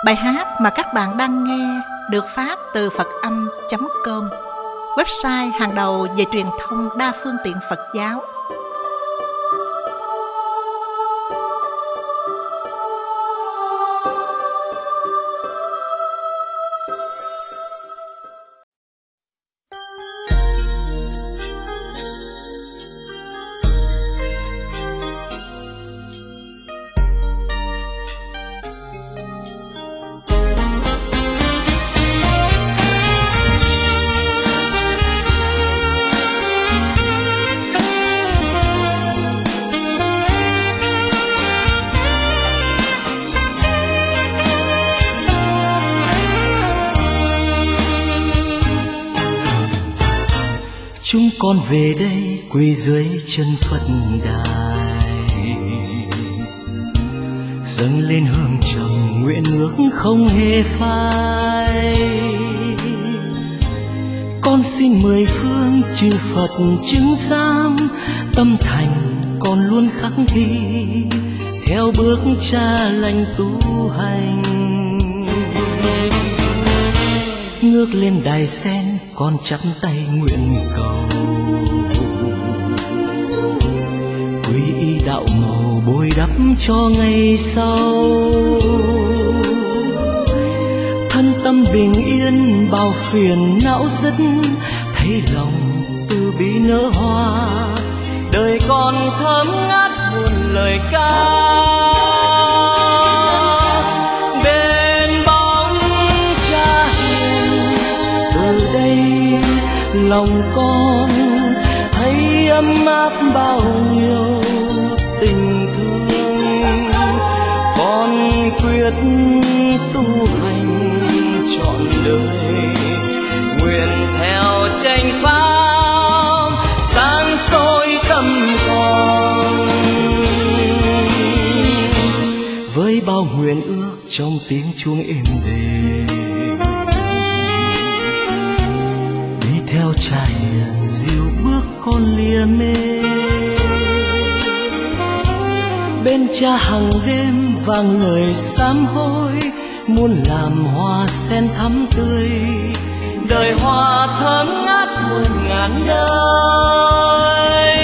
Bài hát mà các bạn đang nghe được phát từ Phật-âm.com, website hàng đầu về truyền thông đa phương tiện Phật giáo. Chúng con về đây quỳ dưới chân Phật đài, dâng lên hương trầm nguyện ước không hề phai. Con xin mười phương chư Phật chứng giám, tâm thành con luôn khắc ghi theo bước Cha lành tu hành. Ngước lên đài sen con chắp tay nguyện cầu, quy y đạo màu bồi đắp cho ngày sau. Thân tâm bình yên bao phiền não dứt, thấy lòng từ bi nở hoa, đời con thơm ngát muôn lời ca. Lòng con thấy ấm áp bao nhiêu tình thương, con quyết tu hành trọn đời, nguyện theo chánh pháp sáng soi tâm con. Với bao nguyện ước trong tiếng chuông êm đềm, theo Cha hiền dìu bước con lìa mê. Bên Cha hằng đêm vang lời sám hối, muốn làm hoa sen thắm tươi, đời hoa thơm ngát muôn ngàn đời.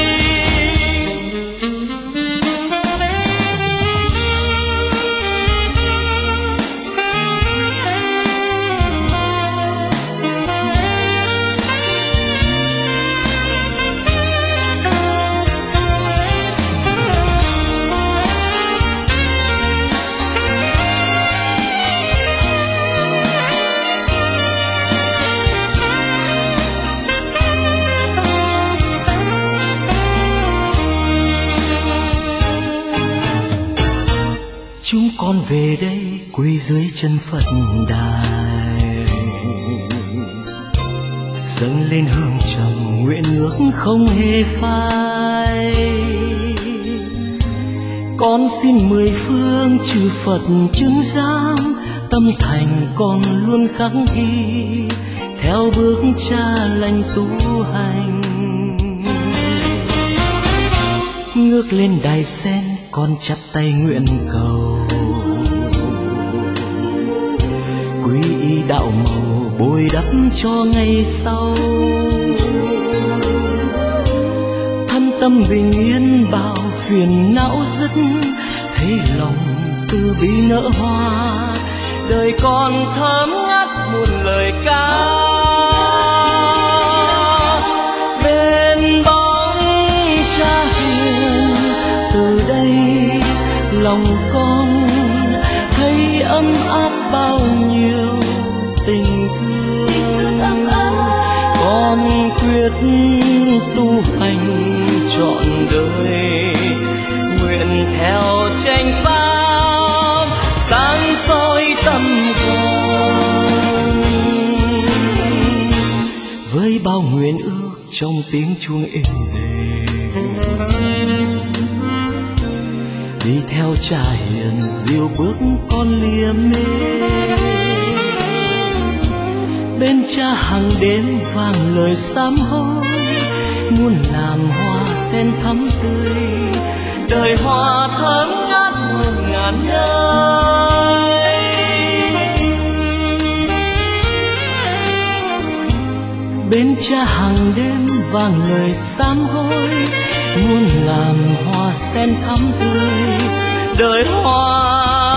Chúng con về đây quỳ dưới chân Phật đài, dâng lên hương trầm nguyện ước không hề phai. Con xin mười phương chư Phật chứng giám, tâm thành con luôn khắc ghi theo bước Cha lành tu hành. Ngước lên đài sen con chắp tay nguyện cầu, quy y đạo màu bồi đắp cho ngày sau. Thân tâm bình yên bao phiền não dứt, thấy lòng từ bi nở hoa, đời con thơm ngát muôn lời ca. Bên bóng Cha hiền từ đây lòng con thấy ấm áp bao nhiêu tình thương. Con quyết tu hành trọn đời, nguyện theo chánh pháp sáng soi tâm con. Với bao nguyện ước trong tiếng chuông êm đềm, đi theo Cha hiền dìu bước con lìa mê. Bên Cha hằng đêm vang lời sám hối, muốn làm hoa sen thắm tươi, đời hoa thơm ngát muôn ngàn đời. bên cha hàng đêm vang lời sám hối, muốn làm hoa sen thắm tươi đời hoa